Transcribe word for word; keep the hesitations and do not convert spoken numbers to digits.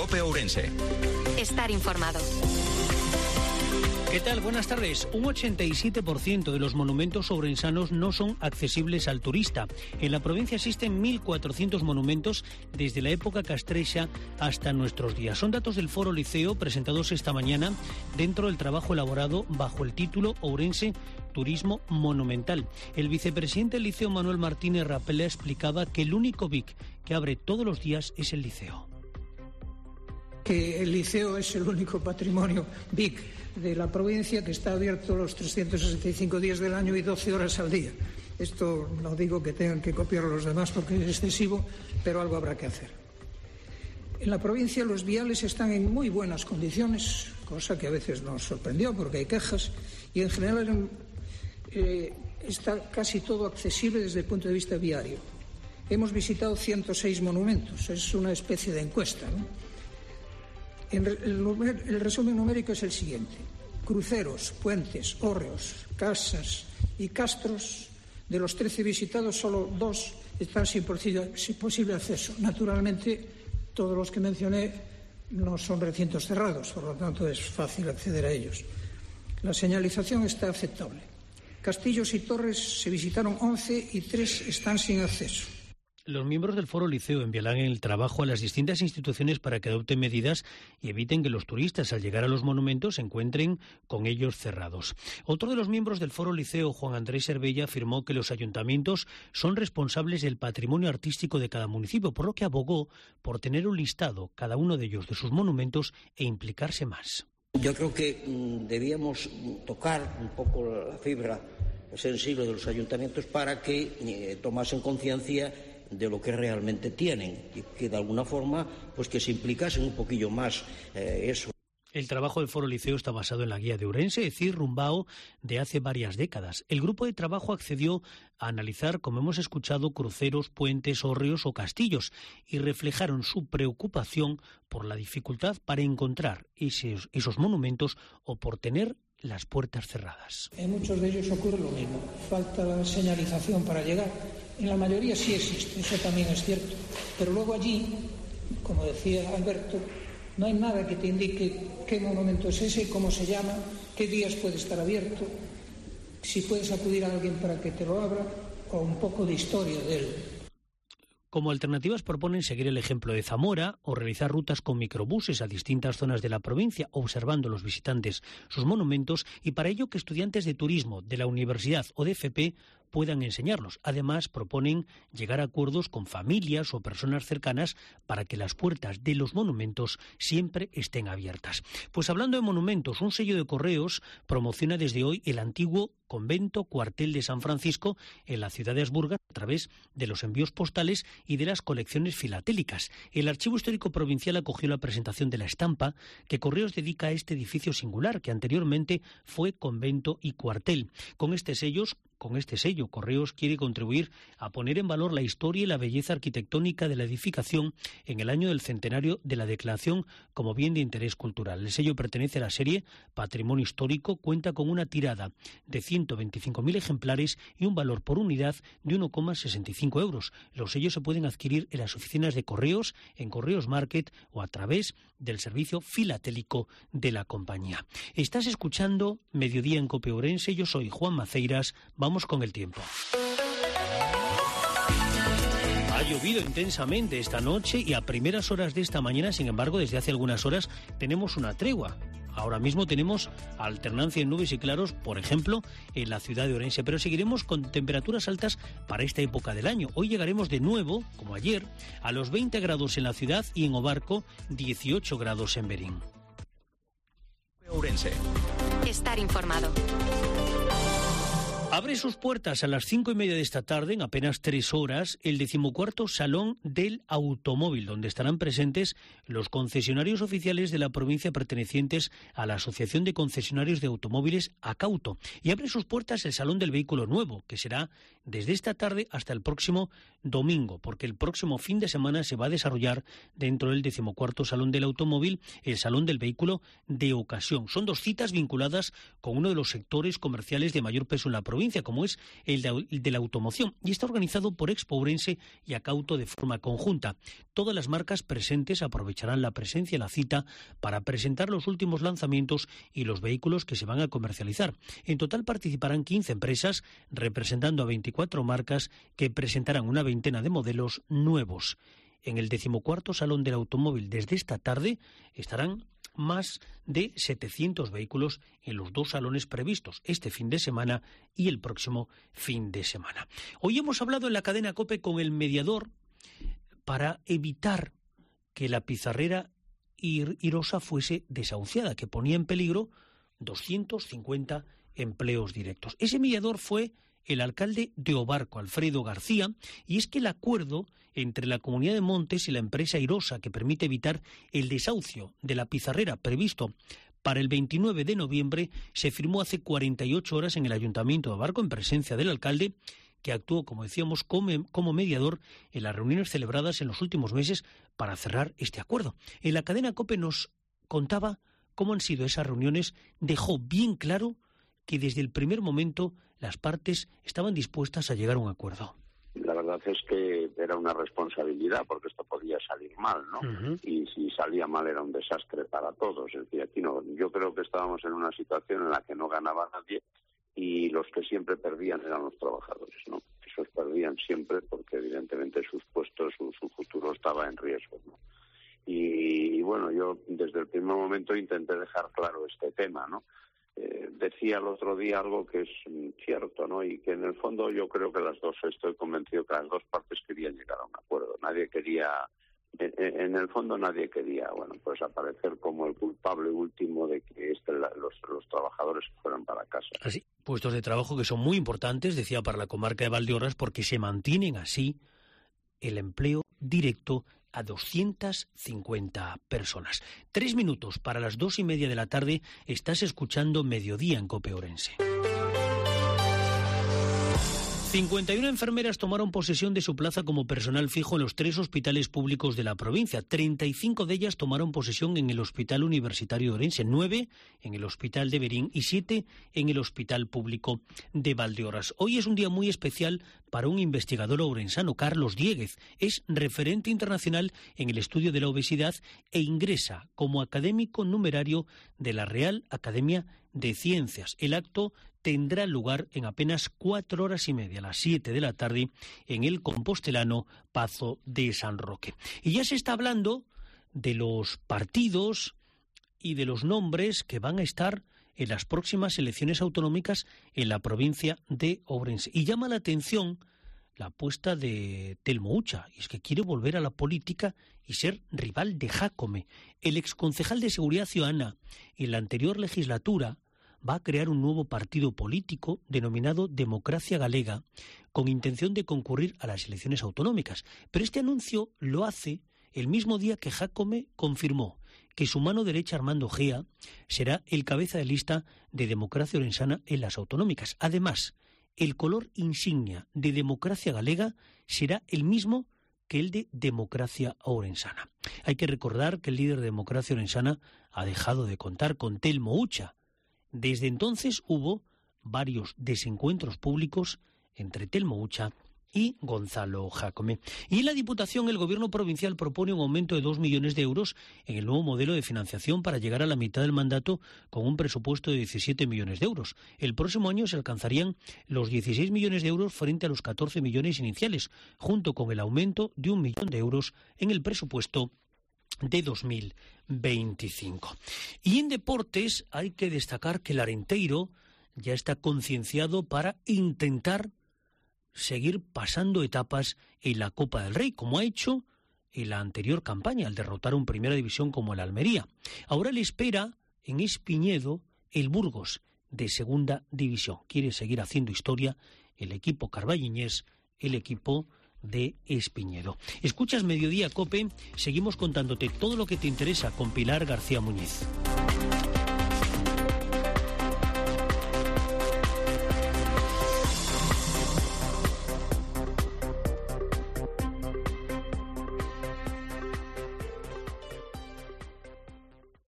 COPE Ourense. Estar informado. ¿Qué tal? Buenas tardes. Un ochenta y siete por ciento de los monumentos ourensanos no son accesibles al turista. En la provincia existen mil cuatrocientos monumentos desde la época castrexa hasta nuestros días. Son datos del Foro Liceo presentados esta mañana dentro del trabajo elaborado bajo el título Ourense Turismo Monumental. El vicepresidente del Liceo, Manuel Martínez Rapella, explicaba que el único V I C que abre todos los días es el Liceo. Que el Liceo es el único patrimonio V I C de la provincia que está abierto los trescientos sesenta y cinco días del año y doce horas al día. Esto no digo que tengan que copiar los demás porque es excesivo, pero algo habrá que hacer. En la provincia los viales están en muy buenas condiciones, cosa que a veces nos sorprendió porque hay quejas, y en general eh, está casi todo accesible desde el punto de vista viario. Hemos visitado ciento seis monumentos, es una especie de encuesta, ¿no? El, el, el resumen numérico es el siguiente: cruceros, puentes, hórreos, casas y castros. De los trece visitados, solo dos están sin posible, sin posible acceso. Naturalmente, todos los que mencioné no son recintos cerrados, por lo tanto es fácil acceder a ellos. La señalización está aceptable. Castillos y torres se visitaron once y tres están sin acceso. Los miembros del Foro Liceo enviarán el trabajo a las distintas instituciones para que adopten medidas y eviten que los turistas, al llegar a los monumentos, se encuentren con ellos cerrados. Otro de los miembros del Foro Liceo, Juan Andrés Cervella, afirmó que los ayuntamientos son responsables del patrimonio artístico de cada municipio, por lo que abogó por tener un listado, cada uno de ellos, de sus monumentos e implicarse más. Yo creo que mm, debíamos tocar un poco la fibra sensible de los ayuntamientos para que eh, tomasen conciencia de lo que realmente tienen y que de alguna forma pues que se implicasen un poquillo más eh, eso. El trabajo del Foro Liceo está basado en la guía de Ourense, es decir, Rumbao, de hace varias décadas. El grupo de trabajo accedió a analizar, como hemos escuchado, cruceros, puentes, hórreos o castillos y reflejaron su preocupación por la dificultad para encontrar esos, esos monumentos o por tener las puertas cerradas. En muchos de ellos ocurre lo mismo, falta la señalización para llegar. En la mayoría sí existe, eso también es cierto, pero luego allí, como decía Alberto, no hay nada que te indique qué monumento es ese, cómo se llama, qué días puede estar abierto, si puedes acudir a alguien para que te lo abra, o un poco de historia de él. Como alternativas proponen seguir el ejemplo de Zamora o realizar rutas con microbuses a distintas zonas de la provincia, observando los visitantes sus monumentos, y para ello que estudiantes de turismo de la universidad o de F P puedan enseñarlos. Además, proponen llegar a acuerdos con familias o personas cercanas para que las puertas de los monumentos siempre estén abiertas. Pues hablando de monumentos, un sello de correos promociona desde hoy el antiguo convento cuartel de San Francisco en la ciudad de Asburgas a través de los envíos postales y de las colecciones filatélicas. El Archivo Histórico Provincial acogió la presentación de la estampa que Correos dedica a este edificio singular que anteriormente fue convento y cuartel. Con este sellos Con este sello, Correos quiere contribuir a poner en valor la historia y la belleza arquitectónica de la edificación en el año del centenario de la declaración como bien de interés cultural. El sello pertenece a la serie Patrimonio Histórico, cuenta con una tirada de ciento veinticinco mil ejemplares y un valor por unidad de uno coma sesenta y cinco euros. Los sellos se pueden adquirir en las oficinas de Correos, en Correos Market o a través del servicio filatélico de la compañía. Estás escuchando Mediodía en COPE Ourense, yo soy Juan Maceiras. Vamos con el tiempo. Ha llovido intensamente esta noche y a primeras horas de esta mañana, sin embargo, desde hace algunas horas tenemos una tregua. Ahora mismo tenemos alternancia en nubes y claros, por ejemplo, en la ciudad de Ourense, pero seguiremos con temperaturas altas para esta época del año. Hoy llegaremos de nuevo, como ayer, a los veinte grados en la ciudad y en Obarco, dieciocho grados en Berín. Ourense. Estar informado. Abre sus puertas a las cinco y media de esta tarde, en apenas tres horas, el decimocuarto Salón del Automóvil, donde estarán presentes los concesionarios oficiales de la provincia pertenecientes a la Asociación de Concesionarios de Automóviles ACAUTO. Y abre sus puertas el Salón del Vehículo Nuevo, que será desde esta tarde hasta el próximo domingo, porque el próximo fin de semana se va a desarrollar dentro del decimocuarto Salón del Automóvil el Salón del Vehículo de Ocasión. Son dos citas vinculadas con uno de los sectores comerciales de mayor peso en la provincia, provincia, como es el de, el de la automoción, y está organizado por Expo Ourense y Acauto de forma conjunta. Todas las marcas presentes aprovecharán la presencia en la cita para presentar los últimos lanzamientos y los vehículos que se van a comercializar. En total participarán quince empresas, representando a veinticuatro marcas que presentarán una veintena de modelos nuevos. En el decimocuarto Salón del Automóvil desde esta tarde estarán más de setecientos vehículos en los dos salones previstos, este fin de semana y el próximo fin de semana. Hoy hemos hablado en la cadena COPE con el mediador para evitar que la pizarrera Irosa fuese desahuciada, que ponía en peligro doscientos cincuenta empleos directos. Ese mediador fue el alcalde de Obarco, Alfredo García, y es que el acuerdo entre la Comunidad de Montes y la empresa Irosa, que permite evitar el desahucio de la pizarrera previsto para el veintinueve de noviembre, se firmó hace cuarenta y ocho horas en el Ayuntamiento de Obarco, en presencia del alcalde, que actuó, como decíamos, como, como mediador en las reuniones celebradas en los últimos meses para cerrar este acuerdo. En la cadena COPE nos contaba cómo han sido esas reuniones, dejó bien claro que desde el primer momento las partes estaban dispuestas a llegar a un acuerdo. La verdad es que era una responsabilidad, porque esto podía salir mal, ¿no? Uh-huh. Y si salía mal era un desastre para todos. Es decir, aquí no, yo creo que estábamos en una situación en la que no ganaba nadie y los que siempre perdían eran los trabajadores, ¿no? Esos perdían siempre porque evidentemente sus puestos, su, su futuro estaba en riesgo, ¿no? Y, y bueno, yo desde el primer momento intenté dejar claro este tema, ¿no? Eh, decía el otro día algo que es cierto, ¿no? Y que en el fondo yo creo que las dos, estoy convencido que las dos partes querían llegar a un acuerdo. Nadie quería, en, en el fondo nadie quería, bueno, pues aparecer como el culpable último de que este, los, los trabajadores fueran para casa. Así, puestos de trabajo que son muy importantes, decía, para la comarca de Valdeorras, porque se mantienen así el empleo directo a doscientas cincuenta personas. Tres minutos para las dos y media de la tarde. Estás escuchando Mediodía en COPE Ourense. cincuenta y una enfermeras tomaron posesión de su plaza como personal fijo en los tres hospitales públicos de la provincia. treinta y cinco de ellas tomaron posesión en el Hospital Universitario de Ourense, nueve en el Hospital de Berín y siete en el Hospital Público de Valdeorras. Hoy es un día muy especial para un investigador ourensano, Carlos Diéguez. Es referente internacional en el estudio de la obesidad e ingresa como académico numerario de la Real Academia de Ciencias. El acto tendrá lugar en apenas cuatro horas y media, a las siete de la tarde, en el compostelano Pazo de San Roque. Y ya se está hablando de los partidos y de los nombres que van a estar en las próximas elecciones autonómicas en la provincia de Ourense. Y llama la atención la apuesta de Telmo Ucha, y es que quiere volver a la política y ser rival de Jácome. El exconcejal de Seguridad Ciudadana en la anterior legislatura va a crear un nuevo partido político denominado Democracia Galega, con intención de concurrir a las elecciones autonómicas. Pero este anuncio lo hace el mismo día que Jácome confirmó que su mano derecha, Armando Gea, será el cabeza de lista de Democracia Orensana en las autonómicas. Además, el color insignia de Democracia Galega será el mismo que el de Democracia Orensana. Hay que recordar que el líder de Democracia Orensana ha dejado de contar con Telmo Ucha. Desde entonces hubo varios desencuentros públicos entre Telmo Ucha y Gonzalo Jácome. Y en la Diputación el Gobierno provincial propone un aumento de dos millones de euros en el nuevo modelo de financiación para llegar a la mitad del mandato con un presupuesto de diecisiete millones de euros. El próximo año se alcanzarían los dieciséis millones de euros frente a los catorce millones iniciales, junto con el aumento de un millón de euros en el presupuesto de dos mil veinticinco. Y en deportes hay que destacar que el Arenteiro ya está concienciado para intentar seguir pasando etapas en la Copa del Rey, como ha hecho en la anterior campaña, al derrotar un Primera División como el Almería. Ahora le espera en Espiñedo el Burgos de Segunda División. Quiere seguir haciendo historia el equipo carballiñés, el equipo de Espiñedo. Escuchas Mediodía COPE, seguimos contándote todo lo que te interesa con Pilar García Muñiz.